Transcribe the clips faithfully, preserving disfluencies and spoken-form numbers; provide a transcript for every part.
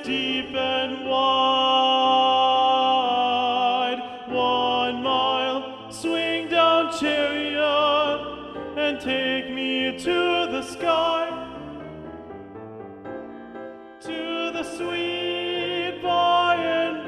deep and wide. One mile, swing down, chariot, and take me to the sky, to the sweet by and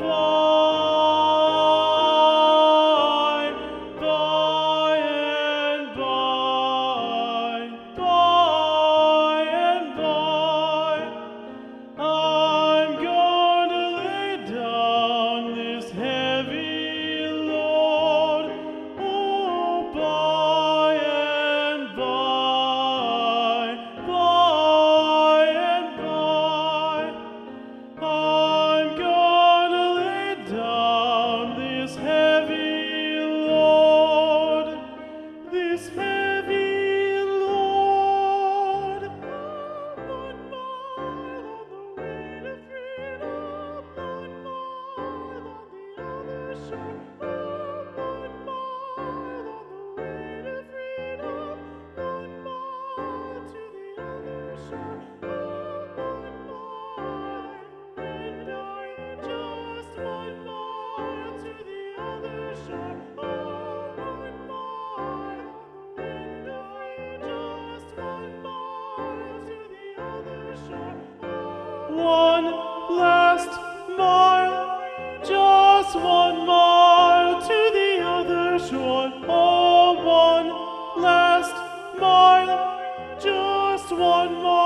by, by and by, by and by. I'm gonna lay down this heavy load, oh, by and by, by and by. I'm gonna lay down this heavy load, this heavy load. One mile on the way to freedom, one mile on the other shore. Oh, one mile on the way to freedom, one mile to the other shore. Oh, one mile, and I'm just one mile to the other shore. Oh, one mile, and I'm just one mile to the other shore. One last mile, just one mile to the other shore. Oh, one last mile, just one mile.